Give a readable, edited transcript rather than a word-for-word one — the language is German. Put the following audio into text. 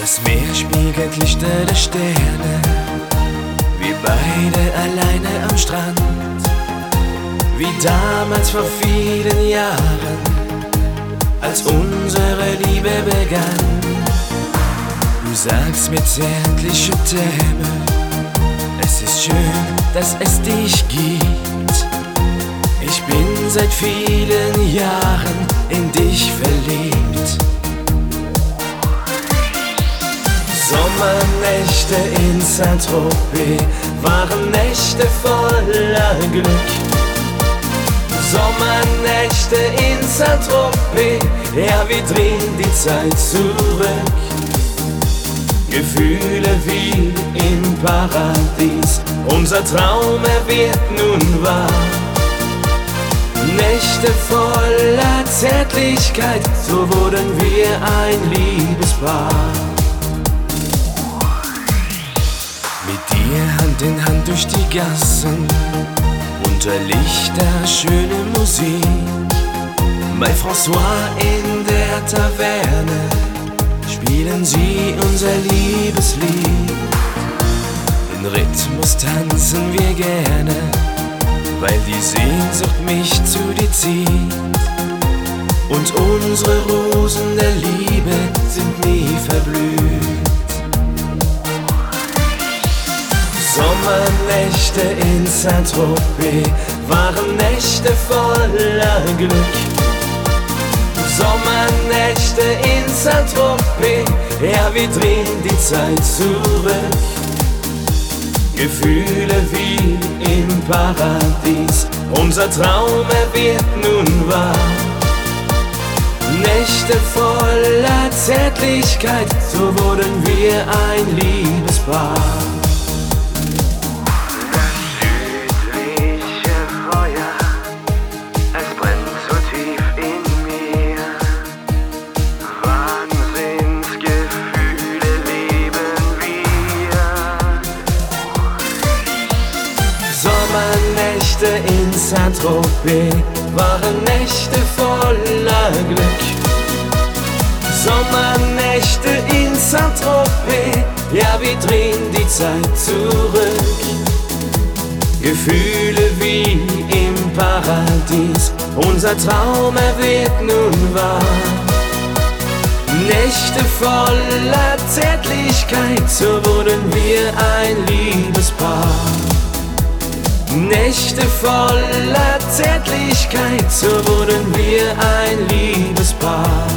Das Meer spiegelt Lichter der Sterne, wir beide alleine am Strand, wie damals vor vielen Jahren, als unsere Liebe begann. Du sagst mir zärtliche Themen, es ist schön, dass es dich gibt. Ich bin seit vielen Jahren in dich verliebt. Sommernächte in Saint-Tropez waren Nächte voller Glück. Sommernächte in Saint-Tropez, ja, wir drehen die Zeit zurück. Gefühle wie im Paradies, unser Traum, er wird nun wahr. Nächte voller Zärtlichkeit, so wurden wir ein Liebespaar. Mit dir Hand in Hand durch die Gassen, unter Lichter schöne Musik. Bei François in der Taverne spielen sie unser Liebeslied. Den Rhythmus tanzen wir gerne, weil die Sehnsucht mich zu dir zieht. Und unsere Rosen der Liebe sind nie verblüht. Sommernächte in Saint-Tropez waren Nächte voller Glück. Sommernächte in Saint-Tropez, ja, wir drehen die Zeit zurück. Gefühle wie im Paradies, unser Traum, er wird nun wahr. Nächte voller Zärtlichkeit, so wurden wir ein Liebespaar. Sommernächte in Saint-Tropez waren Nächte voller Glück. Sommernächte in Saint-Tropez, ja, wir drehen die Zeit zurück. Gefühle wie im Paradies, unser Traum, er wird nun wahr. Nächte voller Zärtlichkeit, so wurden wir ein Liebespaar. Nächte voller Zärtlichkeit, so wurden wir ein Liebespaar.